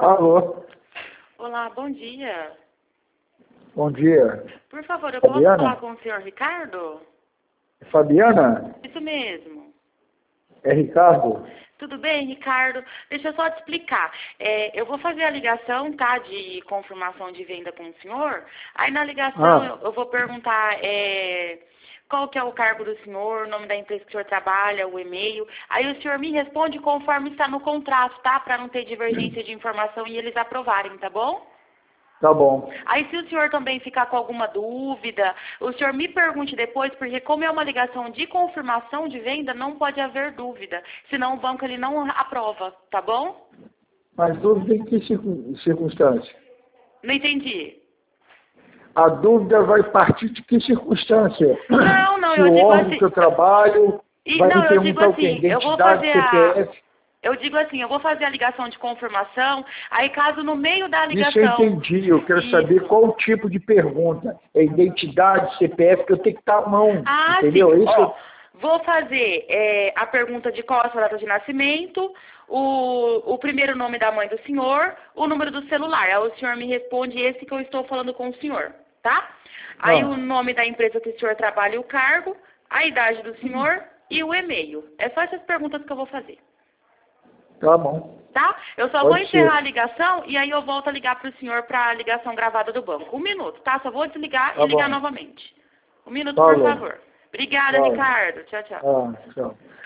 Alô, Olá, bom dia. bom dia. Por favor, eu posso Fabiana? falar com o senhor Ricardo? Fabiana? Isso mesmo. É Ricardo? Tudo bem, Ricardo? Deixa eu só te explicar. Eu vou fazer a ligação, tá, de confirmação de venda com o senhor. Aí na ligação eu vou perguntar qual que é o cargo do senhor, o nome da empresa que o senhor trabalha, o e-mail. Aí o senhor me responde conforme está no contrato, tá? Para não ter divergência de informação e eles aprovarem, tá bom? Tá bom. Aí se o senhor também ficar com alguma dúvida, o senhor me pergunte depois, porque como é uma ligação de confirmação de venda, não pode haver dúvida. Senão o banco ele não aprova, tá bom? Mas dúvida em que circunstância? Não entendi. A dúvida vai partir de que circunstância? Não, Se eu o digo órgão assim. que eu trabalho vai me Eu digo perguntar o quê? assim, eu vou Identidade, fazer CPF? eu digo assim, eu vou fazer a ligação de confirmação, aí caso no meio da Isso eu ligação. entendi. Eu quero saber Isso. qual o tipo de pergunta. É identidade, CPF, que eu tenho que estar à mão. Ah, Entendeu? sim. Isso Ó, vou fazer a pergunta de qual é a sua data de nascimento, o primeiro nome da mãe do senhor, o número do celular. Aí o senhor me responde esse que eu estou falando com o senhor, tá? Aí o nome da empresa que o senhor trabalha e o cargo, a idade do senhor e o e-mail. É só essas perguntas que eu vou fazer, Tá bom. tá? Eu só vou Pode encerrar ser. a ligação e aí eu volto a ligar para o senhor para a ligação gravada do banco. 1 minuto, tá? Só vou desligar Tá e ligar bom. novamente. 1 minuto, por Falou. favor. Obrigada, Tchau. Ricardo. Tchau, tchau. Tchau.